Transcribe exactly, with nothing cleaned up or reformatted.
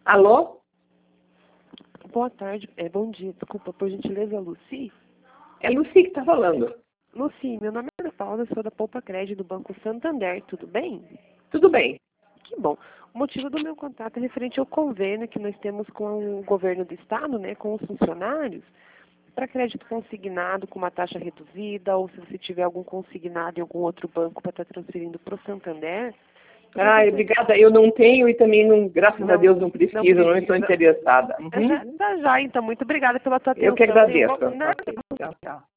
Alô? Boa tarde, é, bom dia, desculpa, por gentileza, Luci? É Luci que está falando. Luci, meu nome é Ana Paula, sou da Poupa Crédito do Banco Santander, tudo bem? Tudo bem. Que bom. O motivo do meu contato é referente ao convênio que nós temos com o governo do estado, né, com os funcionários, para crédito consignado com uma taxa reduzida, ou se você tiver algum consignado em algum outro banco para estar transferindo para o Santander. Ah, obrigada. Eu não tenho e também, não, graças Não, a Deus, não preciso, não, não estou interessada. Uhum. Já, já, então, muito obrigada pela tua atenção. Eu que agradeço. Tenho... Okay. Tchau, tchau.